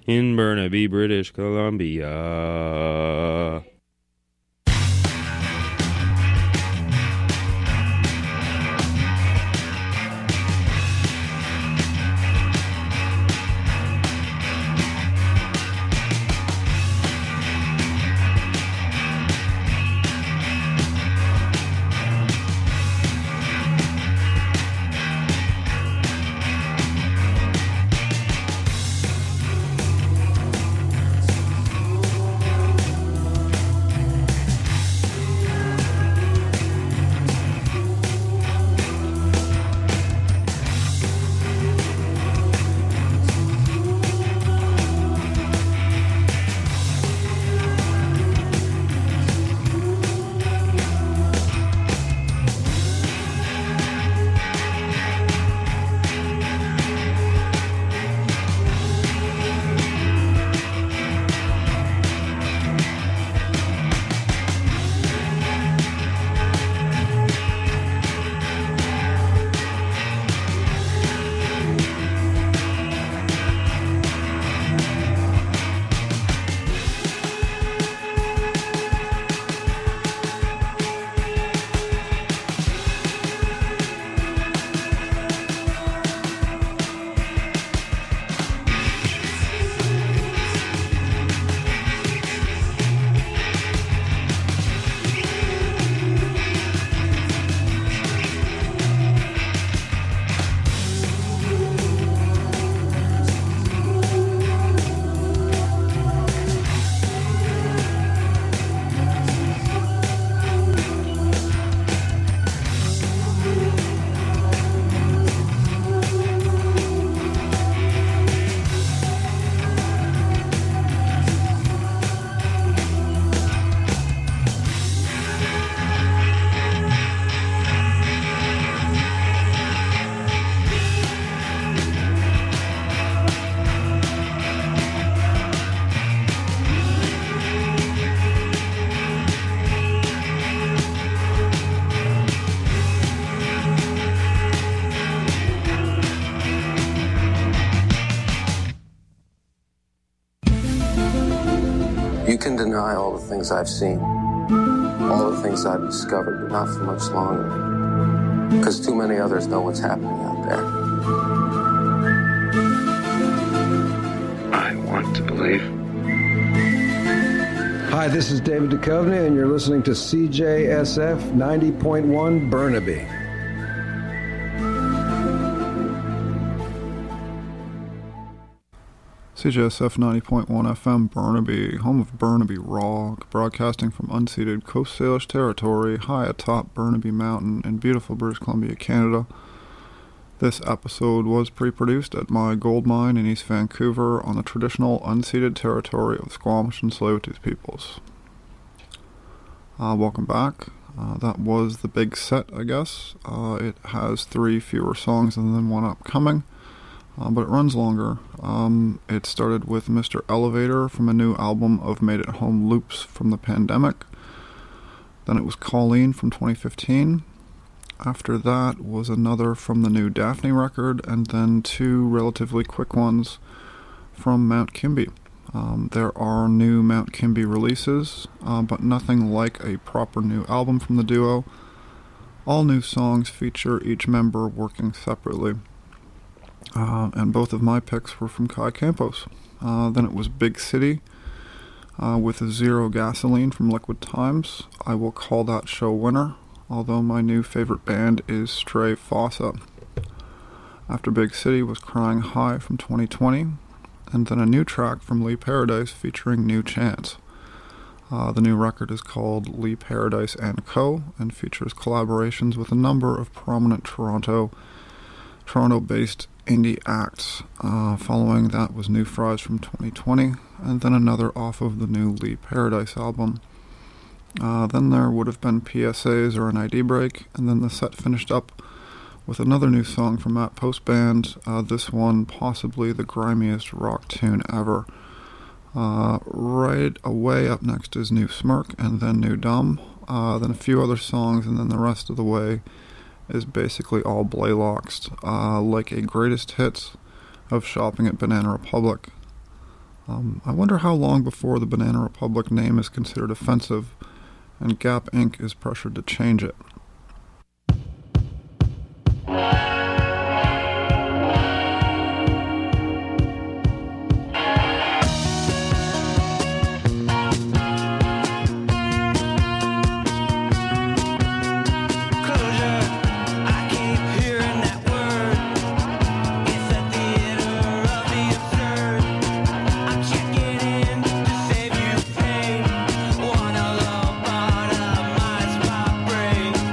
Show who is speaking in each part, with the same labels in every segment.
Speaker 1: in Burnaby, British Columbia.
Speaker 2: You can deny all the things I've seen, all the things I've discovered, but not for much longer. Because too many others know what's happening out there.
Speaker 3: I want to believe.
Speaker 4: Hi, this is David Duchovny, and you're listening to CJSF 90.1 Burnaby.
Speaker 5: CJSF 90.1 FM Burnaby, home of Burnaby Rock, broadcasting from unceded Coast Salish territory high atop Burnaby Mountain in beautiful British Columbia, Canada. This episode was pre-produced at my gold mine in East Vancouver on the traditional unceded territory of Squamish and Tsleil-Waututh peoples. Welcome back. That was the big set, I guess. It has 3 fewer songs than the one upcoming. But it runs longer. It started with Mr. Elevator from a new album of Made At Home loops from the pandemic. Then it was Colleen from 2015. After that was another from the new Daphne record, and then 2 relatively quick ones from Mount Kimby. There are new Mount Kimby releases, but nothing like a proper new album from the duo. All new songs feature each member working separately. And both of my picks were from Kai Campos. Then it was Big City with Zero Gasoline from Liquid Times. I will call that show winner, although my new favorite band is Stray Fossa. After Big City was Crying High from 2020, and then a new track from Lee Paradise featuring New Chance. The new record is called Lee Paradise & Co. and features collaborations with a number of prominent Toronto-based indie acts. Following that was New Fries from 2020, and then another off of the new Lee Paradise album. Then there would have been PSAs or an ID break, and then the set finished up with another new song from Matt Post Band, this one possibly the grimiest rock tune ever. Right away up next is New Smirk, and then New Dumb, then a few other songs, and then the rest of the way is basically all Blaylocks, like a greatest hits of Shopping at Banana Republic. I wonder how long before the Banana Republic name is considered offensive and Gap Inc. is pressured to change it.
Speaker 1: Wanna love, but I might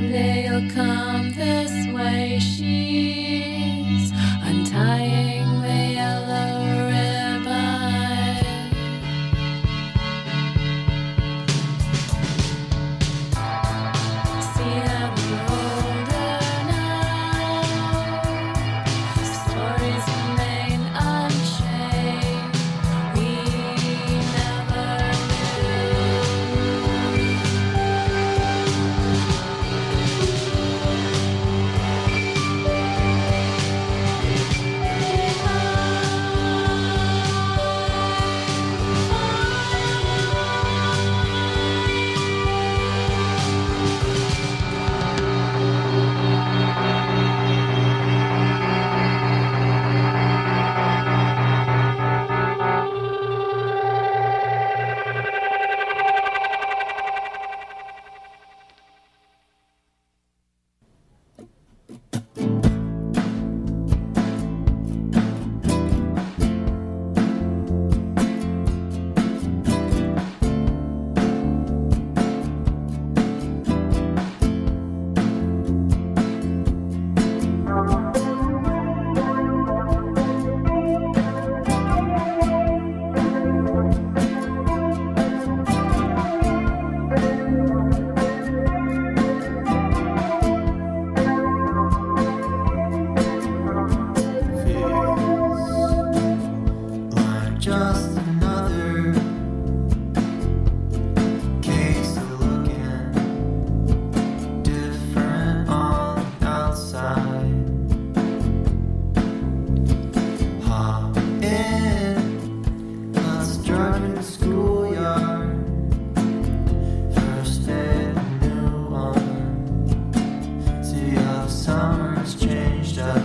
Speaker 1: Someday you'll come this way. She's untying the yellow ribbon. See that we're older now. Stories remain unchanged. We never
Speaker 3: just another case of looking different on the outside. Hop in, let's drive to the schoolyard. First day of the new one. See how summer's changed up.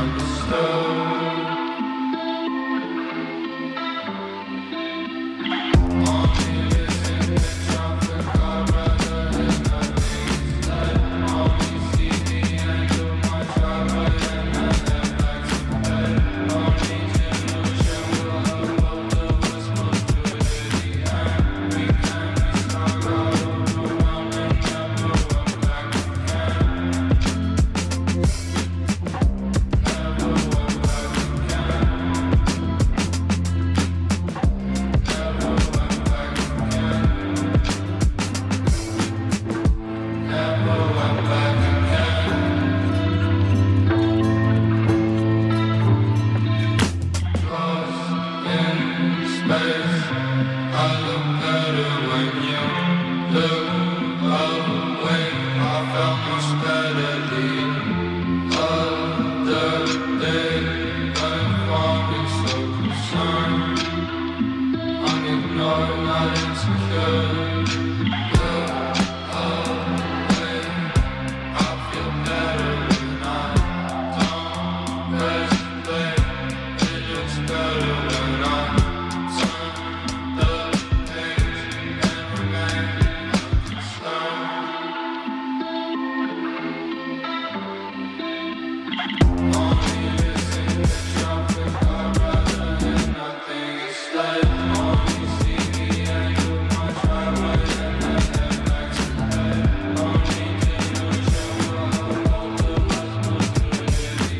Speaker 3: Oh